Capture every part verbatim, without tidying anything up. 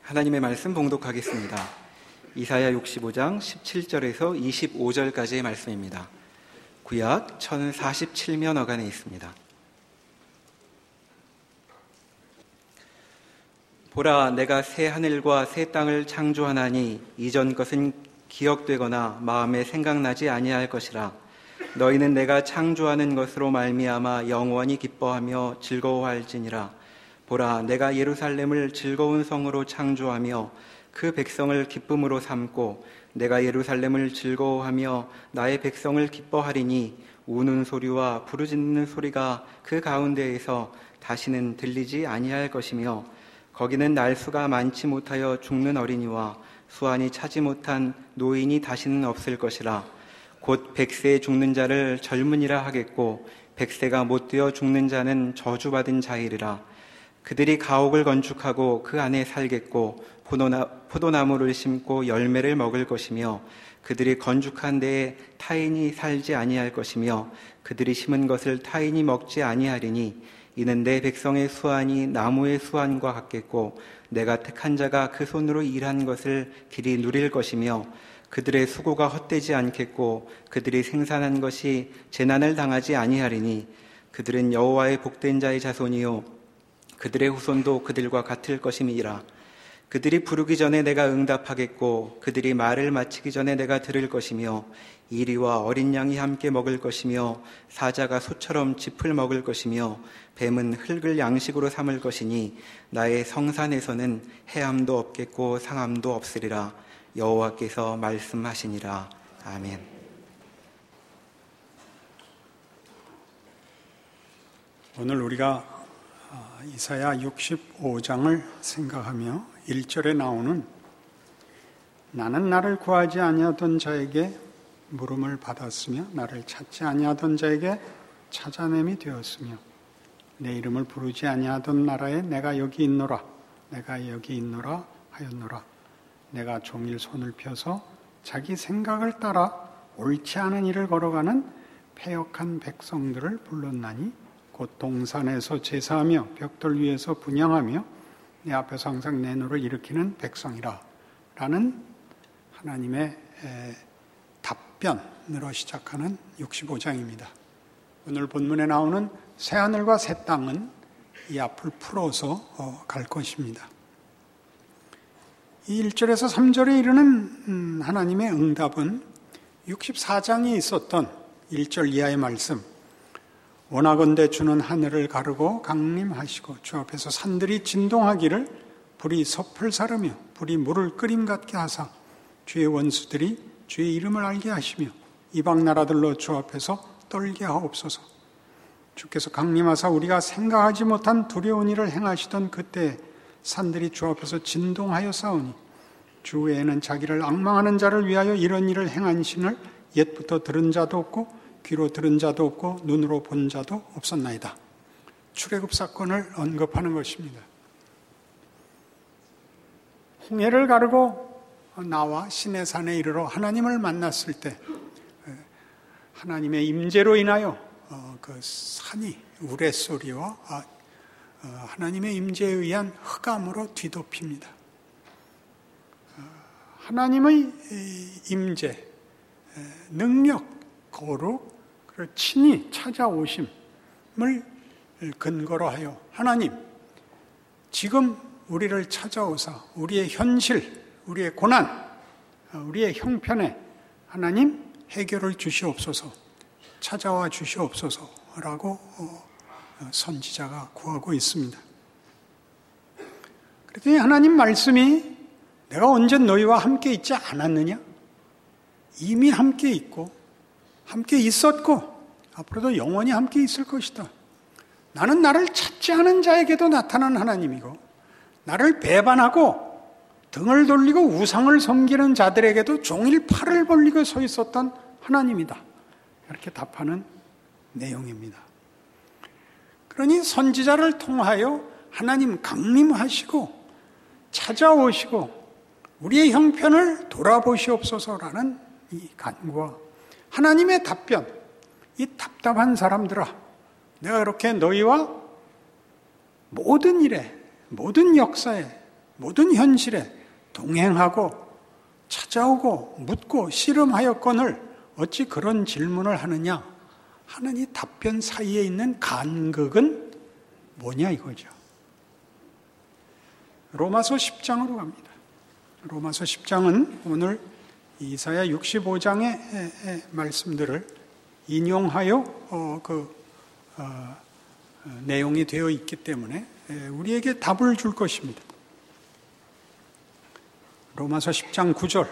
하나님의 말씀 봉독하겠습니다. 이사야 육십오 장 십칠 절에서 이십오 절까지의 말씀입니다. 구약 천사십칠 면 어간에 있습니다. 보라, 내가 새 하늘과 새 땅을 창조하나니 이전 것은 기억되거나 마음에 생각나지 아니할 것이라. 너희는 내가 창조하는 것으로 말미암아 영원히 기뻐하며 즐거워할지니라. 보라, 내가 예루살렘을 즐거운 성으로 창조하며 그 백성을 기쁨으로 삼고 내가 예루살렘을 즐거워하며 나의 백성을 기뻐하리니 우는 소리와 부르짖는 소리가 그 가운데에서 다시는 들리지 아니할 것이며 거기는 날수가 많지 못하여 죽는 어린이와 수완이 차지 못한 노인이 다시는 없을 것이라. 곧 백세에 죽는 자를 젊은이라 하겠고 백세가 못되어 죽는 자는 저주받은 자이리라. 그들이 가옥을 건축하고 그 안에 살겠고 포도나, 포도나무를 심고 열매를 먹을 것이며 그들이 건축한 데에 타인이 살지 아니할 것이며 그들이 심은 것을 타인이 먹지 아니하리니 이는 내 백성의 수완이 나무의 수완과 같겠고 내가 택한 자가 그 손으로 일한 것을 길이 누릴 것이며 그들의 수고가 헛되지 않겠고 그들이 생산한 것이 재난을 당하지 아니하리니 그들은 여호와의 복된 자의 자손이요 그들의 후손도 그들과 같을 것임이라. 그들이 부르기 전에 내가 응답하겠고 그들이 말을 마치기 전에 내가 들을 것이며 이리와 어린 양이 함께 먹을 것이며 사자가 소처럼 짚을 먹을 것이며 뱀은 흙을 양식으로 삼을 것이니 나의 성산에서는 해함도 없겠고 상함도 없으리라. 여호와께서 말씀하시니라. 아멘. 오늘 우리가 이사야 육십오 장을 생각하며 일 절에 나오는 나는 나를 구하지 아니하던 자에게 물음을 받았으며 나를 찾지 아니하던 자에게 찾아냄이 되었으며 내 이름을 부르지 아니하던 나라에 내가 여기 있노라 내가 여기 있노라 하였노라. 내가 종일 손을 펴서 자기 생각을 따라 옳지 않은 일을 걸어가는 패역한 백성들을 불렀나니 곧 동산에서 제사하며 벽돌 위에서 분향하며 내 앞에서 항상 내 노를 일으키는 백성이라 라는 하나님의 답변으로 시작하는 육십오 장입니다. 오늘 본문에 나오는 새하늘과 새 땅은 이 앞을 풀어서 갈 것입니다. 이 일 절에서 삼 절에 이르는 하나님의 응답은 육십사 장에 있었던 일 절 이하의 말씀, 원하건대 주는 하늘을 가르고 강림하시고 주 앞에서 산들이 진동하기를 불이 섭을 사르며 불이 물을 끓임 같게 하사 주의 원수들이 주의 이름을 알게 하시며 이방 나라들로 주 앞에서 떨게 하옵소서. 주께서 강림하사 우리가 생각하지 못한 두려운 일을 행하시던 그때 산들이 주 앞에서 진동하여 싸우니 주 외에는 자기를 앙망하는 자를 위하여 이런 일을 행한 신을 옛부터 들은 자도 없고 귀로 들은 자도 없고 눈으로 본 자도 없었나이다. 출애굽 사건을 언급하는 것입니다. 홍해를 가르고 나와 시내산에 이르러 하나님을 만났을 때 하나님의 임재로 인하여 그 산이 우레소리와 하나님의 임재에 의한 흑암으로 뒤덮입니다. 하나님의 임재, 능력, 거룩, 그리고 친히 찾아오심을 근거로 하여 하나님, 지금 우리를 찾아오사 우리의 현실, 우리의 고난, 우리의 형편에 하나님 해결을 주시옵소서, 찾아와 주시옵소서라고 선지자가 구하고 있습니다. 그랬더니 하나님 말씀이 내가 언제 너희와 함께 있지 않았느냐? 이미 함께 있고 함께 있었고 앞으로도 영원히 함께 있을 것이다. 나는 나를 찾지 않은 자에게도 나타난 하나님이고 나를 배반하고 등을 돌리고 우상을 섬기는 자들에게도 종일 팔을 벌리고 서 있었던 하나님이다. 이렇게 답하는 내용입니다. 그러니 선지자를 통하여 하나님 강림하시고 찾아오시고 우리의 형편을 돌아보시옵소서라는 이 간구와 하나님의 답변, 이 답답한 사람들아, 내가 그렇게 너희와 모든 일에, 모든 역사에 모든 현실에 동행하고 찾아오고 묻고 씨름하였거늘 어찌 그런 질문을 하느냐 하는 이 답변 사이에 있는 간극은 뭐냐 이거죠. 로마서 십 장으로 갑니다. 로마서 십 장은 오늘 이사야 육십오 장의 말씀들을 인용하여 어, 그 어, 내용이 되어 있기 때문에 우리에게 답을 줄 것입니다. 로마서 십 장 구 절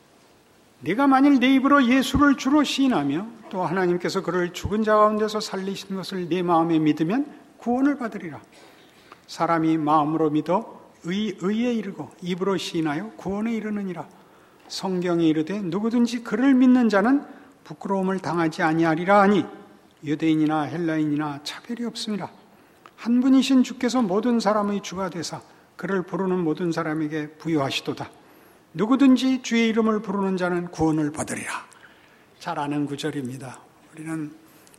네가 만일 네 입으로 예수를 주로 시인하며 또 하나님께서 그를 죽은 자 가운데서 살리신 것을 네 마음에 믿으면 구원을 받으리라. 사람이 마음으로 믿어 의, 의에 이르고 입으로 시인하여 구원에 이르느니라. 성경에 이르되 누구든지 그를 믿는 자는 부끄러움을 당하지 아니하리라 하니 유대인이나 헬라인이나 차별이 없습니다. 한 분이신 주께서 모든 사람의 주가 되사 그를 부르는 모든 사람에게 부여하시도다. 누구든지 주의 이름을 부르는 자는 구원을 받으리라. 잘 아는 구절입니다. 우리는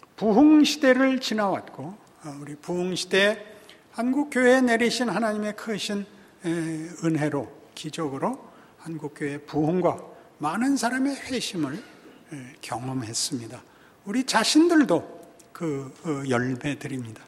부흥시대를 지나왔고 우리 부흥시대에 한국교회에 내리신 하나님의 크신 은혜로 기적으로 한국교회 부흥과 많은 사람의 회심을 경험했습니다. 우리 자신들도 그 열매들입니다.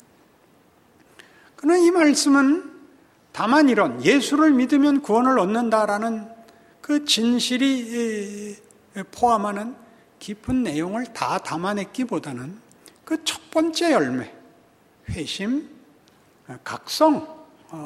그러나 이 말씀은 다만 이런 예수를 믿으면 구원을 얻는다라는 그 진실이 포함하는 깊은 내용을 다 담아냈기보다는 그 첫 번째 열매, 회심, 각성,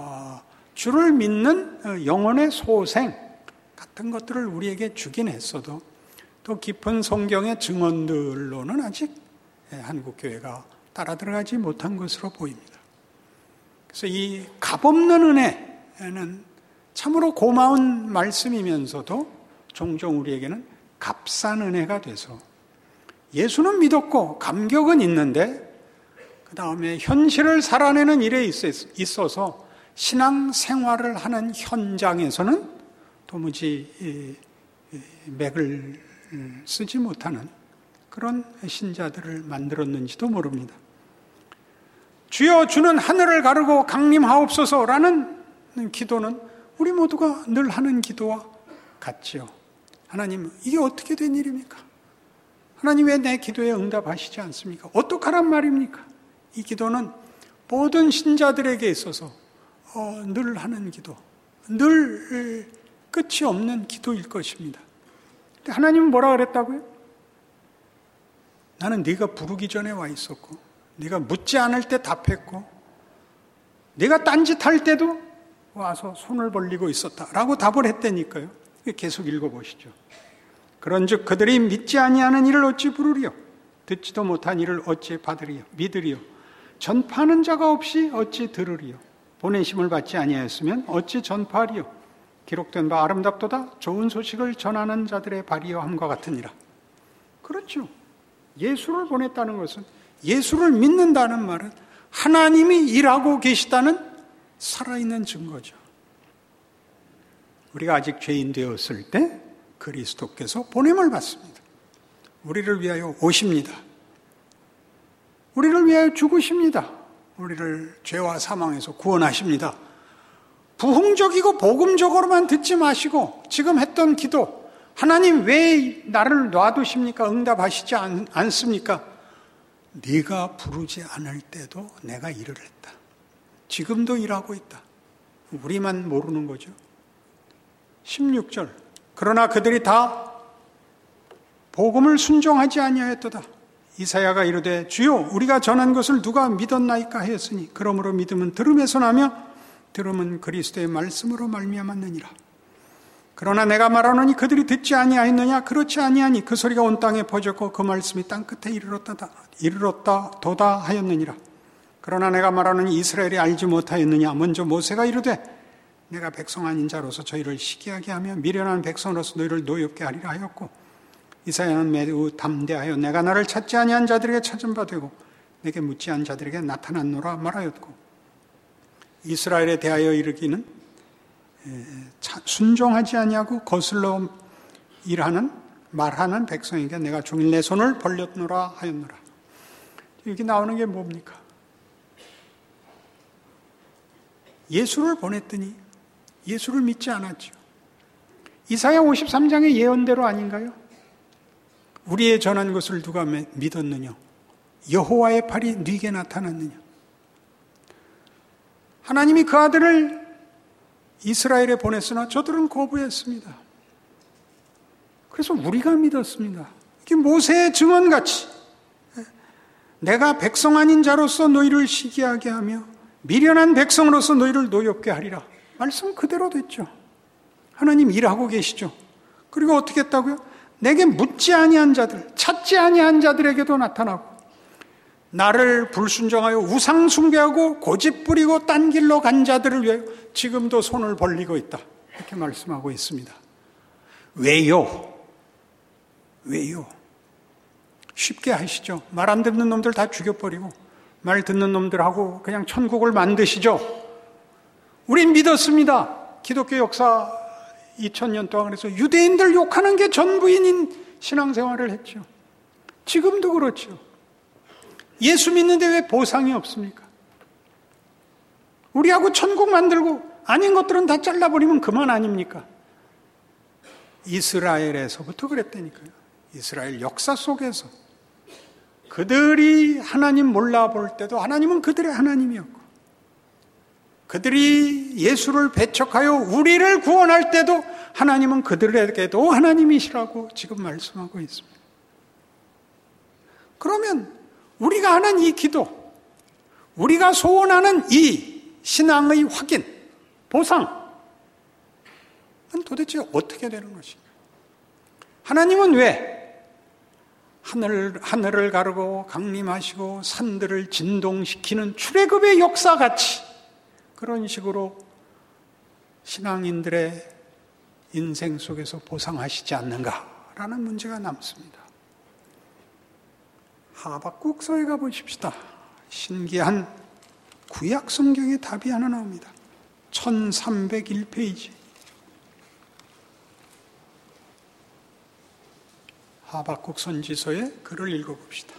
주를 믿는 영혼의 소생 같은 것들을 우리에게 주긴 했어도 또 깊은 성경의 증언들로는 아직 한국교회가 따라 들어가지 못한 것으로 보입니다. 그래서 이 값없는 은혜는 참으로 고마운 말씀이면서도 종종 우리에게는 값싼 은혜가 돼서 예수는 믿었고 감격은 있는데 그 다음에 현실을 살아내는 일에 있어서 신앙생활을 하는 현장에서는 도무지 맥을 쓰지 못하는 그런 신자들을 만들었는지도 모릅니다. 주여 주는 하늘을 가르고 강림하옵소서라는 기도는 우리 모두가 늘 하는 기도와 같지요. 하나님, 이게 어떻게 된 일입니까? 하나님 왜 내 기도에 응답하시지 않습니까? 어떡하란 말입니까? 이 기도는 모든 신자들에게 있어서 어, 늘 하는 기도, 늘 끝이 없는 기도일 것입니다. 근데 하나님은 뭐라 그랬다고요? 나는 네가 부르기 전에 와 있었고 네가 묻지 않을 때 답했고 네가 딴짓할 때도 와서 손을 벌리고 있었다라고 답을 했다니까요. 계속 읽어보시죠. 그런즉 그들이 믿지 아니하는 이를 어찌 부르리요? 듣지도 못한 이를 어찌 받으리요? 믿으리요? 전파하는 자가 없이 어찌 들으리요? 보내심을 받지 아니하였으면 어찌 전파하리요? 기록된 바 아름답도다 좋은 소식을 전하는 자들의 발이여 함과 같으니라. 그렇죠. 예수를 보냈다는 것은, 예수를 믿는다는 말은 하나님이 일하고 계시다는 살아있는 증거죠. 우리가 아직 죄인 되었을 때 그리스도께서 보냄을 받습니다. 우리를 위하여 오십니다. 우리를 위하여 죽으십니다. 우리를 죄와 사망에서 구원하십니다. 부흥적이고 복음적으로만 듣지 마시고 지금 했던 기도, 하나님 왜 나를 놔두십니까? 응답하시지 않, 않습니까? 네가 부르지 않을 때도 내가 일을 했다. 지금도 일하고 있다. 우리만 모르는 거죠. 십육 절 그러나 그들이 다 복음을 순종하지 아니하였도다. 이사야가 이르되 주여 우리가 전한 것을 누가 믿었나이까 하였으니 그러므로 믿음은 들음에서 나며 들음은 그리스도의 말씀으로 말미암았느니라. 그러나 내가 말하노니 그들이 듣지 아니하였느냐? 그렇지 아니하니 그 소리가 온 땅에 퍼졌고 그 말씀이 땅끝에 이르렀다 이르렀다 도다 하였느니라. 그러나 내가 말하노니 이스라엘이 알지 못하였느냐? 먼저 모세가 이르되 내가 백성 아닌 자로서 저희를 시기하게 하며 미련한 백성으로서 너희를 노엽게 하리라 하였고, 이사야는 매우 담대하여 내가 나를 찾지 아니한 자들에게 찾은 바 되고 내게 묻지 않은 자들에게 나타났노라 말하였고, 이스라엘에 대하여 이르기는 순종하지 아니하고 거슬러 일하는 말하는 백성에게 내가 종일 내 손을 벌렸노라 하였노라. 여기 나오는 게 뭡니까? 예수를 보냈더니 예수를 믿지 않았죠. 이사야 오십삼 장의 예언대로 아닌가요? 우리의 전한 것을 누가 믿었느냐? 여호와의 팔이 네게 나타났느냐? 하나님이 그 아들을 이스라엘에 보냈으나 저들은 거부했습니다. 그래서 우리가 믿었습니다. 이게 모세의 증언같이 내가 백성 아닌 자로서 너희를 시기하게 하며 미련한 백성으로서 너희를 노엽게 하리라. 말씀 그대로 됐죠. 하나님 일하고 계시죠. 그리고 어떻게 했다고요? 내게 묻지 아니한 자들, 찾지 아니한 자들에게도 나타나고 나를 불순종하여 우상 숭배하고 고집 부리고 딴 길로 간 자들을 위하여 지금도 손을 벌리고 있다. 이렇게 말씀하고 있습니다. 왜요? 왜요? 쉽게 하시죠. 말 안 듣는 놈들 다 죽여버리고 말 듣는 놈들하고 그냥 천국을 만드시죠. 우린 믿었습니다. 기독교 역사 이천 년 동안 그래서 유대인들 욕하는 게 전부인 신앙생활을 했죠. 지금도 그렇죠. 예수 믿는데 왜 보상이 없습니까? 우리하고 천국 만들고 아닌 것들은 다 잘라버리면 그만 아닙니까? 이스라엘에서부터 그랬다니까요. 이스라엘 역사 속에서 그들이 하나님 몰라볼 때도 하나님은 그들의 하나님이었고 그들이 예수를 배척하여 우리를 구원할 때도 하나님은 그들에게도 하나님이시라고 지금 말씀하고 있습니다. 그러면 우리가 하는 이 기도, 우리가 소원하는 이 신앙의 확인, 보상은 도대체 어떻게 되는 것인가? 하나님은 왜 하늘, 하늘을 가르고 강림하시고 산들을 진동시키는 출애굽의 역사같이 그런 식으로 신앙인들의 인생 속에서 보상하시지 않는가라는 문제가 남습니다. 하박국서에 가보십시다. 신기한 구약 성경의 답이 하나 나옵니다. 천삼백일 페이지. 하박국 선지서의 글을 읽어봅시다.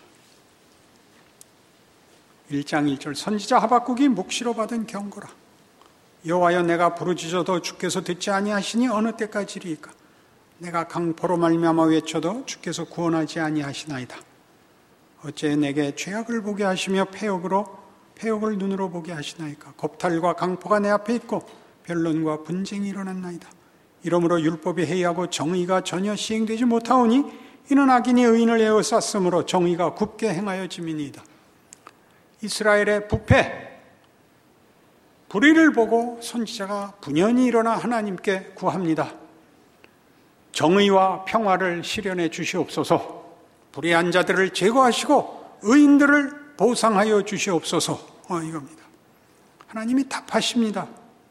일 장 일 절 선지자 하박국이 묵시로 받은 경고라. 여호와여 내가 부르짖어도 주께서 듣지 아니하시니 어느 때까지리이까. 내가 강포로 말미암아 외쳐도 주께서 구원하지 아니하시나이다. 어째 내게 죄악을 보게 하시며 패역으로 패역을 눈으로 보게 하시나이까. 겁탈과 강포가 내 앞에 있고 변론과 분쟁이 일어났나이다. 이러므로 율법이 해이하고 정의가 전혀 시행되지 못하오니 이는 악인이 의인을 에워쌌으므로 정의가 굽게 행하여짐이니이다. 이스라엘의 부패, 불의를 보고 선지자가 분연히 일어나 하나님께 구합니다. 정의와 평화를 실현해 주시옵소서. 불의한 자들을 제거하시고 의인들을 보상하여 주시옵소서. 어, 이겁니다. 하나님이 답하십니다.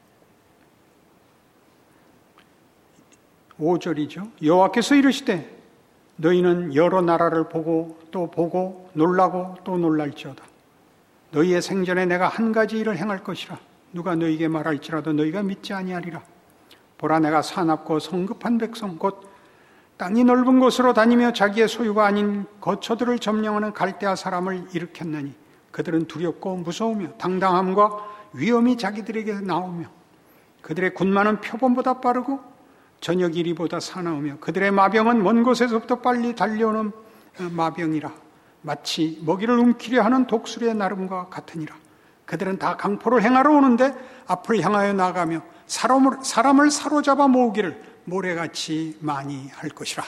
오 절이죠. 여호와께서 이르시되 너희는 여러 나라를 보고 또 보고 놀라고 또 놀랄지어다. 너희의 생전에 내가 한 가지 일을 행할 것이라. 누가 너희에게 말할지라도 너희가 믿지 아니하리라. 보라 내가 사납고 성급한 백성 곧 땅이 넓은 곳으로 다니며 자기의 소유가 아닌 거처들을 점령하는 갈대아 사람을 일으켰나니 그들은 두렵고 무서우며 당당함과 위엄이 자기들에게 나오며 그들의 군마는 표범보다 빠르고 저녁 이리보다 사나우며 그들의 마병은 먼 곳에서부터 빨리 달려오는 마병이라. 마치 먹이를 움키려 하는 독수리의 나름과 같으니라. 그들은 다 강포를 행하러 오는데 앞을 향하여 나가며 사람을, 사람을 사로잡아 모으기를 모래같이 많이 할 것이라.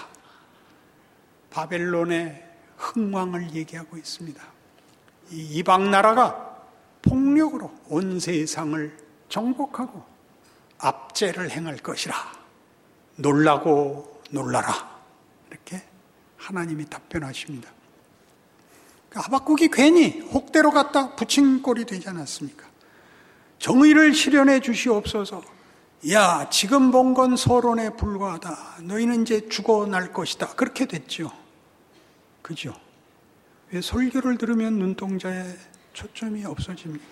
바벨론의 흥왕을 얘기하고 있습니다. 이 이방 나라가 폭력으로 온 세상을 정복하고 압제를 행할 것이라. 놀라고 놀라라. 이렇게 하나님이 답변하십니다. 하박국이 괜히 혹대로 갖다 붙인 꼴이 되지 않았습니까? 정의를 실현해 주시옵소서. 야, 지금 본 건 서론에 불과하다. 너희는 이제 죽어날 것이다. 그렇게 됐죠. 그죠? 왜 설교를 들으면 눈동자에 초점이 없어집니까?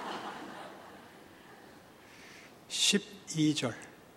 십이 절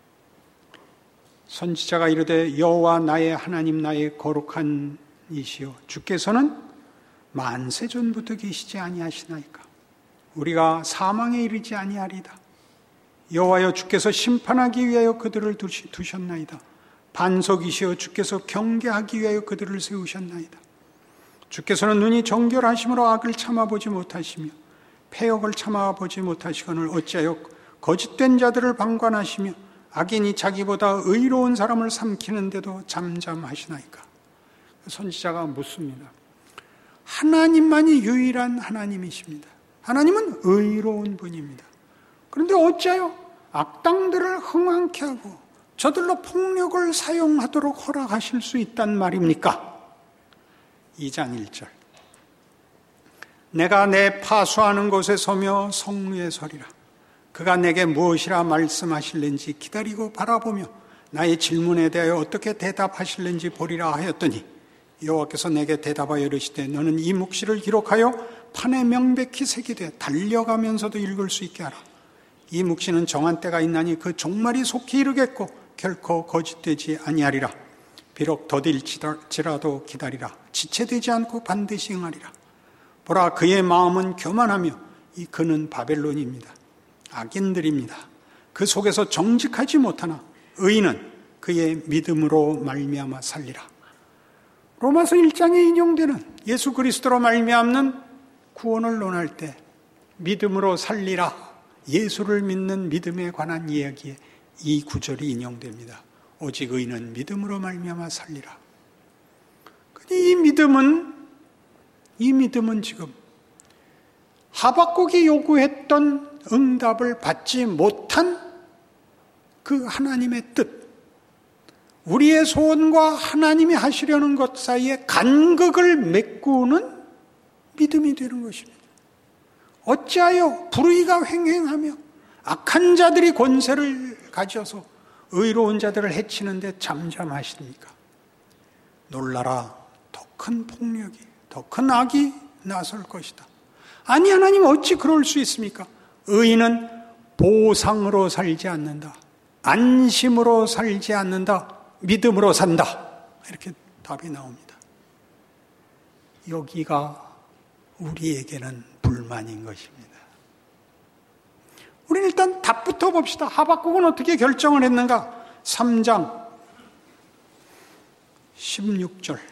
선지자가 이르되 여호와 나의 하나님 나의 거룩한 이시여 주께서는 만세 전부터 계시지 아니하시나이까. 우리가 사망에 이르지 아니하리다. 여호와여 주께서 심판하기 위하여 그들을 두셨나이다. 반석이시여 주께서 경계하기 위하여 그들을 세우셨나이다. 주께서는 눈이 정결하심으로 악을 참아보지 못하시며 패역을 참아보지 못하시거늘 어찌하여 거짓된 자들을 방관하시며 악인이 자기보다 의로운 사람을 삼키는데도 잠잠하시나이까. 선지자가 묻습니다. 하나님만이 유일한 하나님이십니다. 하나님은 의로운 분입니다. 그런데 어찌하여 악당들을 흥황케 하고 저들로 폭력을 사용하도록 허락하실 수 있단 말입니까? 이 장 일 절. 내가 내 파수하는 곳에 서며 성루에 서리라. 그가 내게 무엇이라 말씀하실는지 기다리고 바라보며 나의 질문에 대하여 어떻게 대답하실는지 보리라 하였더니 여호와께서 내게 대답하여 이르시되 너는 이 묵시를 기록하여 판에 명백히 새기되 달려가면서도 읽을 수 있게 하라. 이 묵시는 정한 때가 있나니 그 종말이 속히 이르겠고 결코 거짓되지 아니하리라. 비록 더딜지라도 기다리라. 지체되지 않고 반드시 응하리라. 보라 그의 마음은 교만하며 이 그는 바벨론입니다. 악인들입니다. 그 속에서 정직하지 못하나 의인은 그의 믿음으로 말미암아 살리라. 로마서 일 장에 인용되는 예수 그리스도로 말미암는 구원을 논할 때 믿음으로 살리라. 예수를 믿는 믿음에 관한 이야기에 이 구절이 인용됩니다. 오직 의인은 믿음으로 말미암아 살리라. 이 믿음은 이 믿음은 지금 하박국이 요구했던 응답을 받지 못한 그 하나님의 뜻, 우리의 소원과 하나님이 하시려는 것 사이에 간극을 메꾸는 믿음이 되는 것입니다. 어찌하여 불의가 횡행하며 악한 자들이 권세를 가져서 의로운 자들을 해치는데 잠잠하십니까? 놀라라. 더 큰 폭력이, 더 큰 악이 나설 것이다. 아니 하나님 어찌 그럴 수 있습니까? 의인은 보상으로 살지 않는다. 안심으로 살지 않는다. 믿음으로 산다. 이렇게 답이 나옵니다. 여기가 우리에게는 불만인 것입니다. 우리는 일단 답부터 봅시다. 하박국은 어떻게 결정을 했는가? 삼 장 십육 절.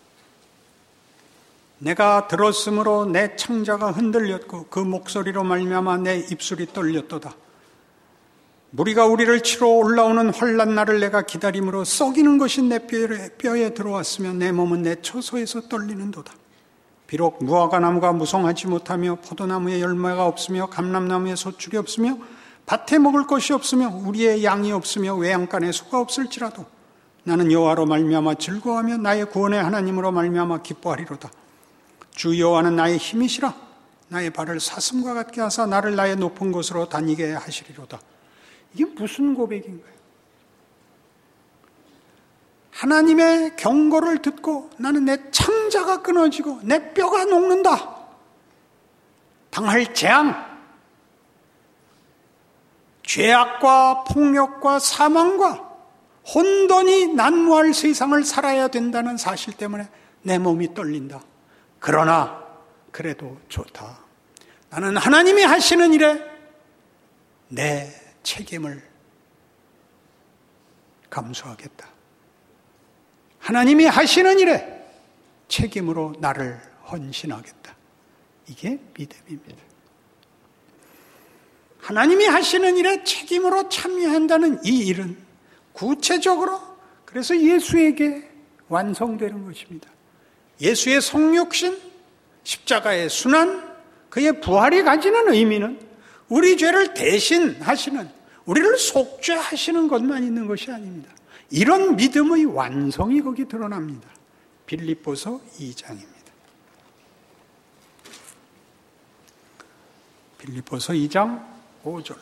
내가 들었으므로 내 창자가 흔들렸고 그 목소리로 말미암아 내 입술이 떨렸도다. 무리가 우리를 치러 올라오는 환난 날을 내가 기다림으로 썩이는 것이 내 뼈에, 뼈에 들어왔으며 내 몸은 내 처소에서 떨리는도다. 비록 무화과 나무가 무성하지 못하며 포도나무에 열매가 없으며 감람나무에 소출이 없으며 밭에 먹을 것이 없으며 우리의 양이 없으며 외양간에 소가 없을지라도 나는 여호와로 말미암아 즐거워하며 나의 구원의 하나님으로 말미암아 기뻐하리로다. 주 여호와는 나의 힘이시라. 나의 발을 사슴과 같게 하사 나를 나의 높은 곳으로 다니게 하시리로다. 이게 무슨 고백인가요? 하나님의 경고를 듣고 나는 내 창자가 끊어지고 내 뼈가 녹는다. 당할 재앙, 죄악과 폭력과 사망과 혼돈이 난무할 세상을 살아야 된다는 사실 때문에 내 몸이 떨린다. 그러나 그래도 좋다. 나는 하나님이 하시는 일에 내 책임을 감수하겠다. 하나님이 하시는 일에 책임으로 나를 헌신하겠다. 이게 믿음입니다. 하나님이 하시는 일에 책임으로 참여한다는 이 일은 구체적으로 그래서 예수에게 완성되는 것입니다. 예수의 성육신, 십자가의 순환, 그의 부활이 가지는 의미는 우리 죄를 대신하시는, 우리를 속죄하시는 것만 있는 것이 아닙니다. 이런 믿음의 완성이 거기 드러납니다. 빌립보서 이 장입니다. 빌립보서 이 장 오 절.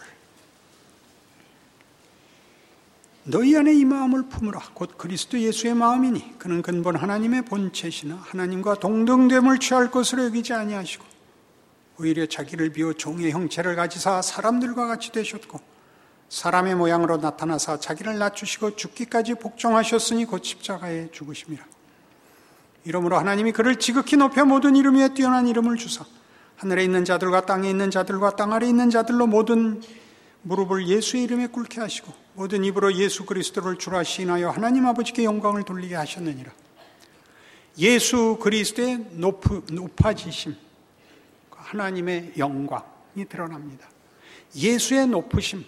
너희 안에 이 마음을 품으라. 곧 그리스도 예수의 마음이니 그는 근본 하나님의 본체시나 하나님과 동등됨을 취할 것으로 여기지 아니하시고 오히려 자기를 비워 종의 형체를 가지사 사람들과 같이 되셨고 사람의 모양으로 나타나사 자기를 낮추시고 죽기까지 복종하셨으니 곧 십자가에 죽으심이라. 이러므로 하나님이 그를 지극히 높여 모든 이름 위에 뛰어난 이름을 주사 하늘에 있는 자들과 땅에 있는 자들과 땅 아래에 있는 자들로 모든 무릎을 예수의 이름에 꿇게 하시고 모든 입으로 예수 그리스도를 주라 시인하여 하나님 아버지께 영광을 돌리게 하셨느니라. 예수 그리스도의 높, 높아지심, 하나님의 영광이 드러납니다. 예수의 높으심,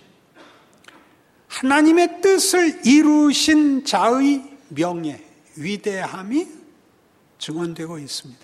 하나님의 뜻을 이루신 자의 명예, 위대함이 증언되고 있습니다.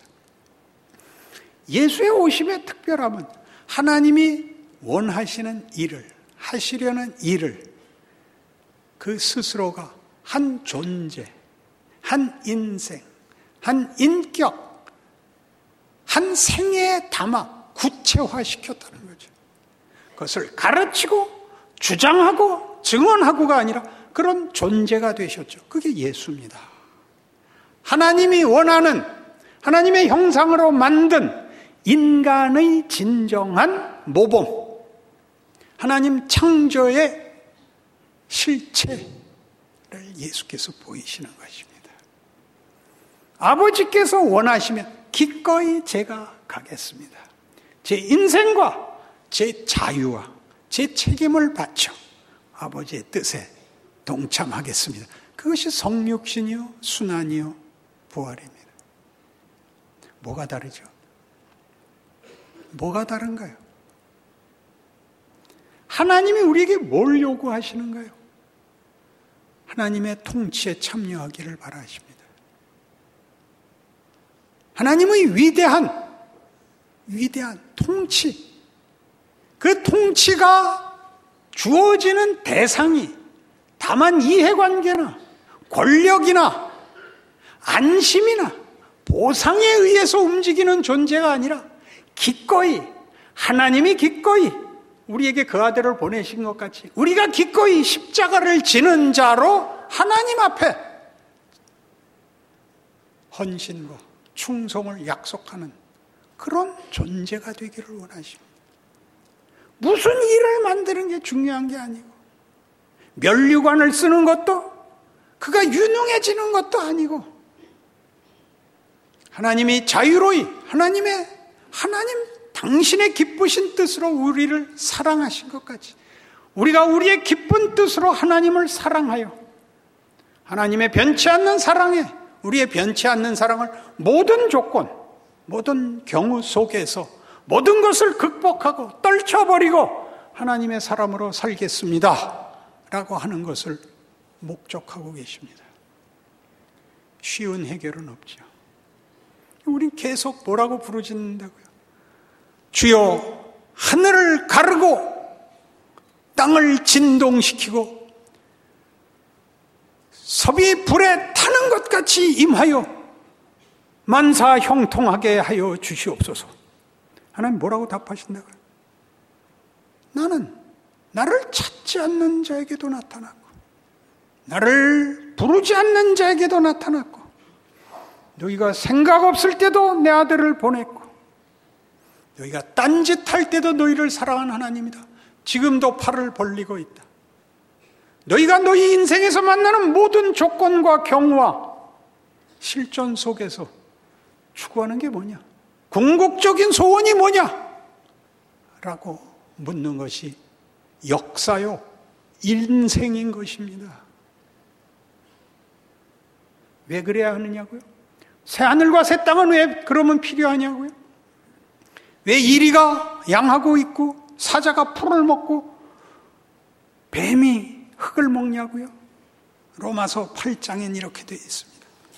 예수의 오심의 특별함은 하나님이 원하시는 일을, 하시려는 일을 그 스스로가 한 존재, 한 인생, 한 인격, 한 생애에 담아 구체화시켰다는 거죠. 그것을 가르치고 주장하고 증언하고가 아니라 그런 존재가 되셨죠. 그게 예수입니다. 하나님이 원하는 하나님의 형상으로 만든 인간의 진정한 모범, 하나님 창조의 실체를 예수께서 보이시는 것입니다. 아버지께서 원하시면 기꺼이 제가 가겠습니다. 제 인생과 제 자유와 제 책임을 바쳐 아버지의 뜻에 동참하겠습니다. 그것이 성육신이요, 순환이요, 부활입니다. 뭐가 다르죠? 뭐가 다른가요? 하나님이 우리에게 뭘 요구하시는가요? 하나님의 통치에 참여하기를 바라십니다. 하나님의 위대한, 위대한 통치, 그 통치가 주어지는 대상이 다만 이해관계나 권력이나 안심이나 보상에 의해서 움직이는 존재가 아니라 기꺼이, 하나님이 기꺼이 우리에게 그 아들을 보내신 것 같이 우리가 기꺼이 십자가를 지는 자로 하나님 앞에 헌신과 충성을 약속하는 그런 존재가 되기를 원하십니다. 무슨 일을 만드는 게 중요한 게 아니고, 면류관을 쓰는 것도, 그가 유능해지는 것도 아니고, 하나님이 자유로이 하나님의 하나님 당신의 기쁘신 뜻으로 우리를 사랑하신 것 같이 우리가 우리의 기쁜 뜻으로 하나님을 사랑하여 하나님의 변치 않는 사랑에 우리의 변치 않는 사랑을 모든 조건, 모든 경우 속에서 모든 것을 극복하고 떨쳐버리고 하나님의 사람으로 살겠습니다 라고 하는 것을 목적하고 계십니다. 쉬운 해결은 없죠. 우린 계속 뭐라고 부르짖는다고요? 주여, 하늘을 가르고 땅을 진동시키고 섭이 불에 타는 것 같이 임하여 만사 형통하게 하여 주시옵소서. 하나님 뭐라고 답하신다고요? 나는 나를 찾지 않는 자에게도 나타났고 나를 부르지 않는 자에게도 나타났고 너희가 생각 없을 때도 내 아들을 보냈고 너희가 딴짓할 때도 너희를 사랑한 하나님이다. 지금도 팔을 벌리고 있다. 너희가 너희 인생에서 만나는 모든 조건과 경우와 실존 속에서 추구하는 게 뭐냐? 궁극적인 소원이 뭐냐? 라고 묻는 것이 역사요, 인생인 것입니다. 왜 그래야 하느냐고요? 새하늘과 새 땅은 왜 그러면 필요하냐고요? 왜 이리가 양하고 있고 사자가 풀을 먹고 뱀이 흙을 먹냐고요? 로마서 팔 장엔 이렇게 되어 있습니다.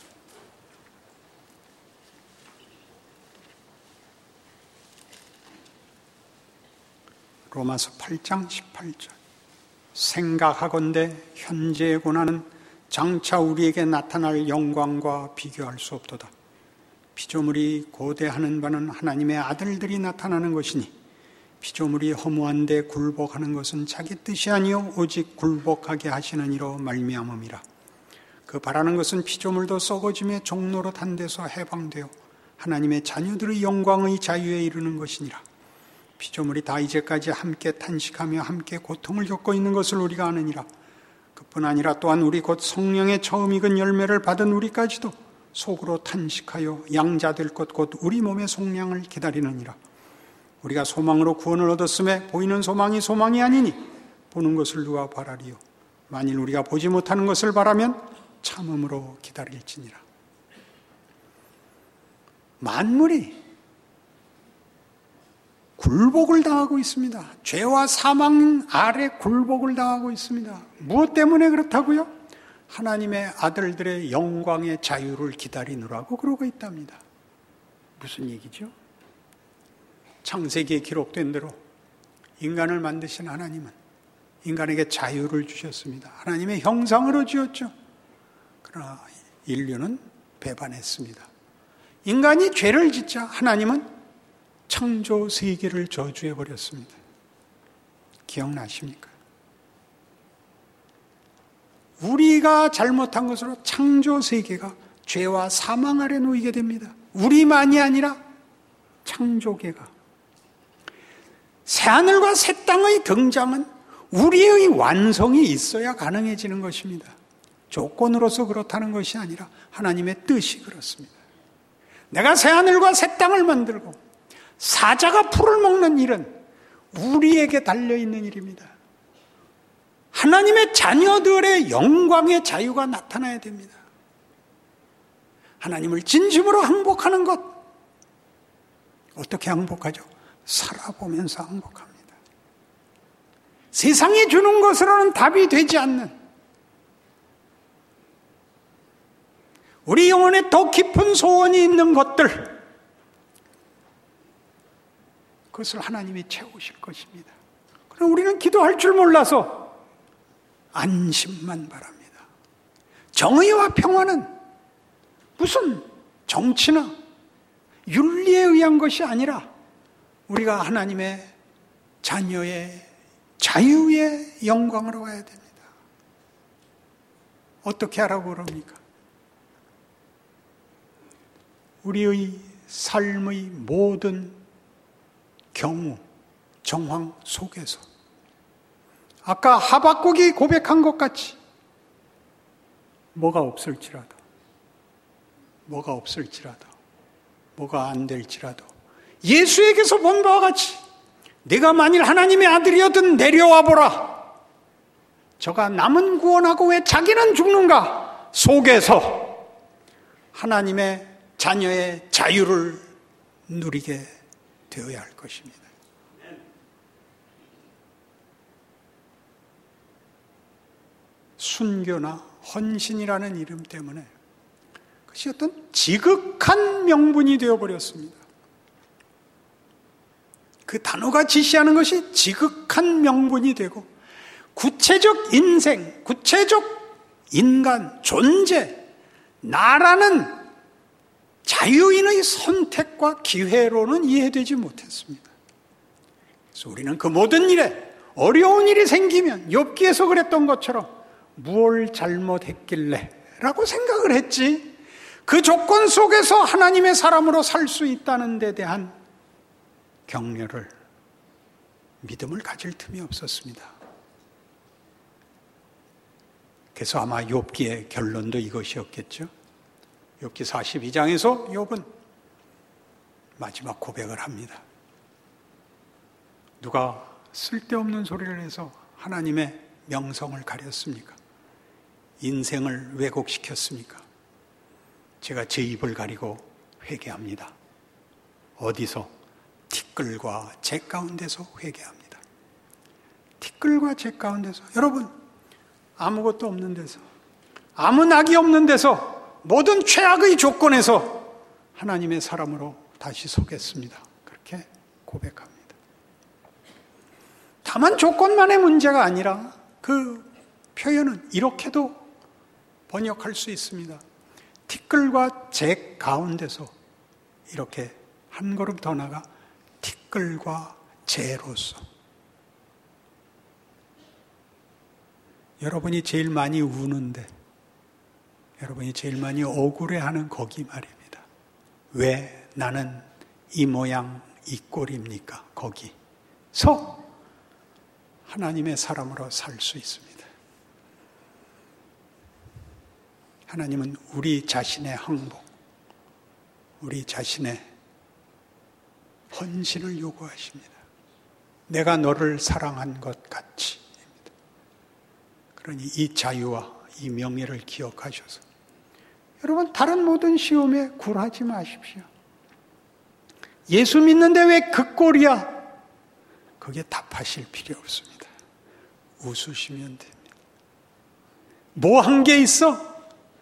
로마서 팔 장 십팔 절 생각하건대 현재의 고난은 장차 우리에게 나타날 영광과 비교할 수 없도다. 피조물이 고대하는 바는 하나님의 아들들이 나타나는 것이니 피조물이 허무한데 굴복하는 것은 자기 뜻이 아니요 오직 굴복하게 하시는 이로 말미암음이라. 그 바라는 것은 피조물도 썩어짐의 종로로 단 데서 해방되어 하나님의 자녀들의 영광의 자유에 이르는 것이니라. 피조물이 다 이제까지 함께 탄식하며 함께 고통을 겪고 있는 것을 우리가 아느니라. 그뿐 아니라 또한 우리 곧 성령의 처음 익은 열매를 받은 우리까지도 속으로 탄식하여 양자 될 것 곧 우리 몸의 속량을 기다리느니라. 우리가 소망으로 구원을 얻었음에 보이는 소망이 소망이 아니니 보는 것을 누가 바라리요? 만일 우리가 보지 못하는 것을 바라면 참음으로 기다릴지니라. 만물이 굴복을 당하고 있습니다. 죄와 사망 아래 굴복을 당하고 있습니다. 무엇 때문에 그렇다고요? 하나님의 아들들의 영광의 자유를 기다리느라고 그러고 있답니다. 무슨 얘기죠? 창세기에 기록된 대로 인간을 만드신 하나님은 인간에게 자유를 주셨습니다. 하나님의 형상으로 지었죠. 그러나 인류는 배반했습니다. 인간이 죄를 짓자 하나님은 창조 세계를 저주해 버렸습니다. 기억나십니까? 우리가 잘못한 것으로 창조 세계가 죄와 사망 아래 놓이게 됩니다. 우리만이 아니라 창조계가. 새하늘과 새 땅의 등장은 우리의 완성이 있어야 가능해지는 것입니다. 조건으로서 그렇다는 것이 아니라 하나님의 뜻이 그렇습니다. 내가 새하늘과 새 땅을 만들고 사자가 풀을 먹는 일은 우리에게 달려있는 일입니다. 하나님의 자녀들의 영광의 자유가 나타나야 됩니다. 하나님을 진심으로 항복하는 것. 어떻게 항복하죠? 살아보면서 항복합니다. 세상이 주는 것으로는 답이 되지 않는, 우리 영혼에 더 깊은 소원이 있는 것들, 그것을 하나님이 채우실 것입니다. 그럼 우리는 기도할 줄 몰라서 안심만 바랍니다. 정의와 평화는 무슨 정치나 윤리에 의한 것이 아니라 우리가 하나님의 자녀의 자유의 영광으로 와야 됩니다. 어떻게 하라고 그럽니까? 우리의 삶의 모든 경우, 정황 속에서 아까 하박국이 고백한 것 같이 뭐가 없을지라도, 뭐가 없을지라도, 뭐가 안 될지라도 예수에게서 본 바와 같이 네가 만일 하나님의 아들이어든 내려와 보라. 저가 남은 구원하고 왜 자기는 죽는가? 속에서 하나님의 자녀의 자유를 누리게 되어야 할 것입니다. 순교나 헌신이라는 이름 때문에 그것이 어떤 지극한 명분이 되어버렸습니다. 그 단어가 지시하는 것이 지극한 명분이 되고 구체적 인생, 구체적 인간, 존재, 나라는 자유인의 선택과 기회로는 이해되지 못했습니다. 그래서 우리는 그 모든 일에 어려운 일이 생기면 욥기에서 그랬던 것처럼 무엇을 잘못했길래 라고 생각을 했지, 그 조건 속에서 하나님의 사람으로 살 수 있다는 데 대한 격려를, 믿음을 가질 틈이 없었습니다. 그래서 아마 욥기의 결론도 이것이었겠죠. 욥기 사십이 장에서 욥은 마지막 고백을 합니다. 누가 쓸데없는 소리를 해서 하나님의 명성을 가렸습니까? 인생을 왜곡시켰습니까? 제가 제 입을 가리고 회개합니다. 어디서? 티끌과 재 가운데서 회개합니다. 티끌과 재 가운데서. 여러분, 아무것도 없는 데서, 아무 낙이 없는 데서, 모든 최악의 조건에서 하나님의 사람으로 다시 서겠습니다. 그렇게 고백합니다. 다만 조건만의 문제가 아니라 그 표현은 이렇게도 번역할 수 있습니다. 티끌과 재 가운데서 이렇게 한 걸음 더 나가 티끌과 재로서. 여러분이 제일 많이 우는데, 여러분이 제일 많이 억울해하는 거기 말입니다. 왜 나는 이 모양 이 꼴입니까? 거기서 하나님의 사람으로 살 수 있습니다. 하나님은 우리 자신의 항복, 우리 자신의 헌신을 요구하십니다. 내가 너를 사랑한 것 같이. 그러니 이 자유와 이 명예를 기억하셔서 여러분 다른 모든 시험에 굴하지 마십시오. 예수 믿는데 왜 그 꼴이야? 그게 답하실 필요 없습니다. 웃으시면 됩니다. 뭐 한 게 있어?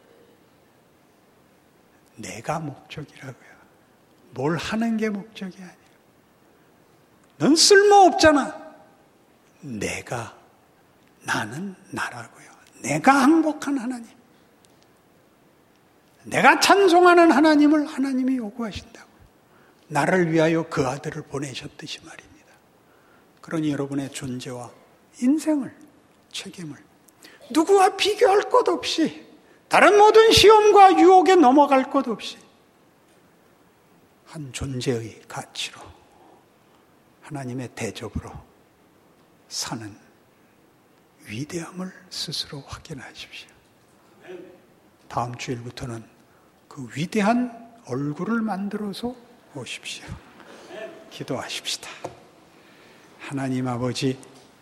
내가 목적이라고요. 뭘 하는 게 목적이 아니에요. 넌 쓸모없잖아. 내가, 나는 나라고요. 내가 행복한 하나님. 내가 찬송하는 하나님을 하나님이 요구하신다고요. 나를 위하여 그 아들을 보내셨듯이 말입니다. 그러니 여러분의 존재와 인생을, 책임을 누구와 비교할 것 없이, 다른 모든 시험과 유혹에 넘어갈 것 없이 한 존재의 가치로, 하나님의 대접으로 사는 위대함을 스스로 확인하십시오. 다음 주일부터는 그 위대한 얼굴을 만들어서 오십시오. 기도하십시다. 하나님 아버지,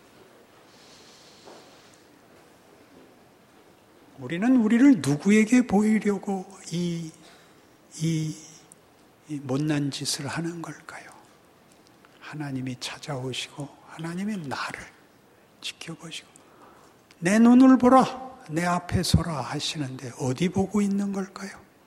우리는 우리를 누구에게 보이려고 이, 이, 이 못난 짓을 하는 걸까요? 하나님이 찾아오시고 하나님이 나를 지켜보시고 내 눈을 보라, 내 앞에 서라 하시는데 어디 보고 있는 걸까요?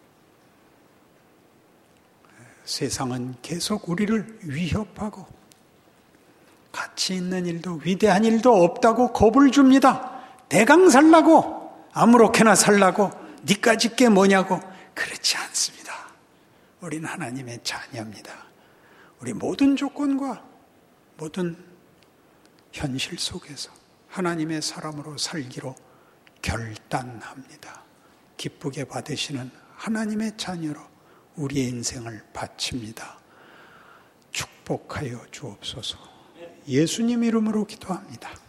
세상은 계속 우리를 위협하고 가치 있는 일도 위대한 일도 없다고 겁을 줍니다. 대강 살라고, 아무렇게나 살라고, 니까짓 게 뭐냐고. 그렇지 않습니다. 우리는 하나님의 자녀입니다. 우리 모든 조건과 모든 현실 속에서 하나님의 사람으로 살기로 결단합니다. 기쁘게 받으시는 하나님의 자녀로 우리의 인생을 바칩니다. 축복하여 주옵소서. 예수님 이름으로 기도합니다.